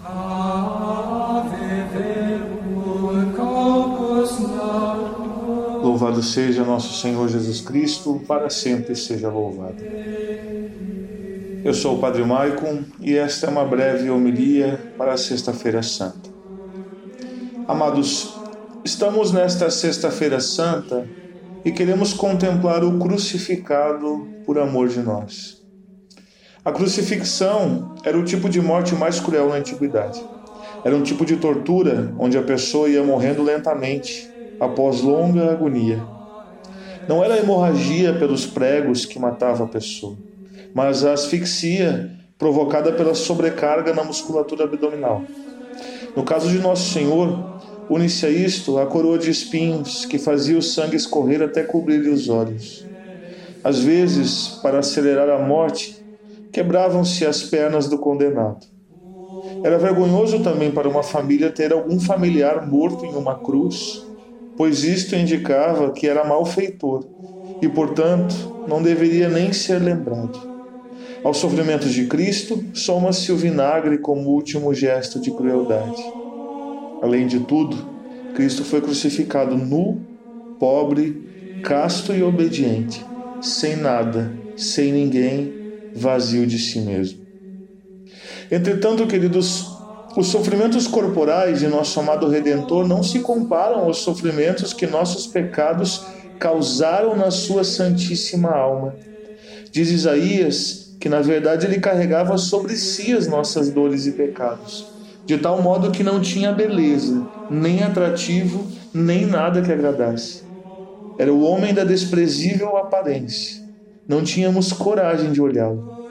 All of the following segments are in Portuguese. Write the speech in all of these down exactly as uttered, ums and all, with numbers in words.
Louvado seja nosso Senhor Jesus Cristo, para sempre seja louvado. Eu sou o Padre Maicon e esta é uma breve homilia para a Sexta-feira Santa. Amados, estamos nesta Sexta-feira Santa e queremos contemplar o crucificado por amor de nós. A crucifixão era o tipo de morte mais cruel na antiguidade. Era um tipo de tortura onde a pessoa ia morrendo lentamente, após longa agonia. Não era a hemorragia pelos pregos que matava a pessoa, mas a asfixia provocada pela sobrecarga na musculatura abdominal. No caso de Nosso Senhor, une-se a isto a coroa de espinhos que fazia o sangue escorrer até cobrir-lhe os olhos. Às vezes, para acelerar a morte, quebravam-se as pernas do condenado. Era vergonhoso também para uma família ter algum familiar morto em uma cruz, pois isto indicava que era malfeitor e, portanto, não deveria nem ser lembrado. Aos sofrimentos de Cristo, soma-se o vinagre como último gesto de crueldade. Além de tudo, Cristo foi crucificado nu, pobre, casto e obediente, sem nada, sem ninguém, vazio de si mesmo. Entretanto, queridos, os sofrimentos corporais de nosso amado Redentor não se comparam aos sofrimentos que nossos pecados causaram na sua santíssima alma. Diz Isaías que, na verdade, ele carregava sobre si as nossas dores e pecados, de tal modo que não tinha beleza, nem atrativo, nem nada que agradasse. Era o homem da desprezível aparência. Não tínhamos coragem de olhá-lo.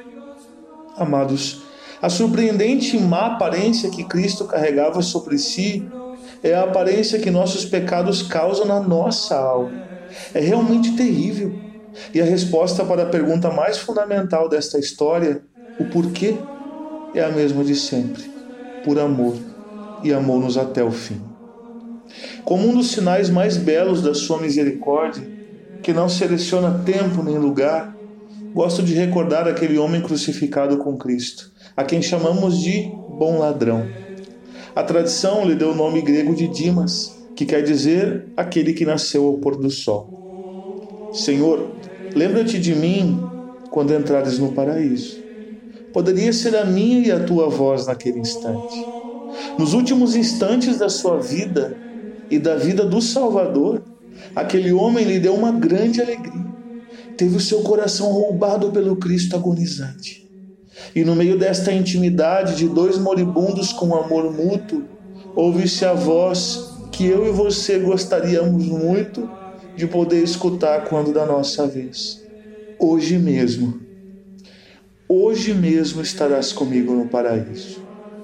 Amados, a surpreendente e má aparência que Cristo carregava sobre si é a aparência que nossos pecados causam na nossa alma. É realmente terrível. E a resposta para a pergunta mais fundamental desta história, o porquê, é a mesma de sempre: por amor, e amou-nos até o fim. Como um dos sinais mais belos da sua misericórdia, que não seleciona tempo nem lugar, gosto de recordar aquele homem crucificado com Cristo, a quem chamamos de bom ladrão. A tradição lhe deu o nome grego de Dimas, que quer dizer aquele que nasceu ao pôr do sol. Senhor, lembra-te de mim quando entrares no paraíso. Poderia ser a minha e a tua voz naquele instante. Nos últimos instantes da sua vida e da vida do Salvador, aquele homem lhe deu uma grande alegria. Teve o seu coração roubado pelo Cristo agonizante. E no meio desta intimidade de dois moribundos com amor mútuo, ouve-se a voz que eu e você gostaríamos muito de poder escutar quando da nossa vez. Hoje mesmo, hoje mesmo estarás comigo no paraíso.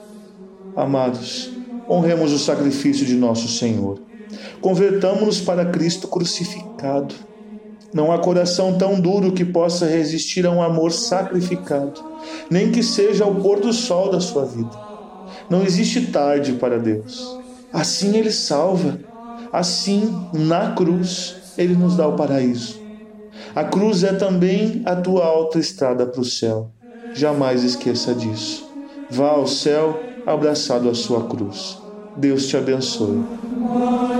Amados, honremos o sacrifício de nosso Senhor. Convertamo-nos para Cristo crucificado. Não há coração tão duro que possa resistir a um amor sacrificado, nem que seja ao pôr do sol da sua vida. Não existe tarde para Deus. Assim Ele salva. Assim, na cruz, Ele nos dá o paraíso. A cruz é também a tua autoestrada para o céu. Jamais esqueça disso. Vá ao céu abraçado à sua cruz. Deus te abençoe.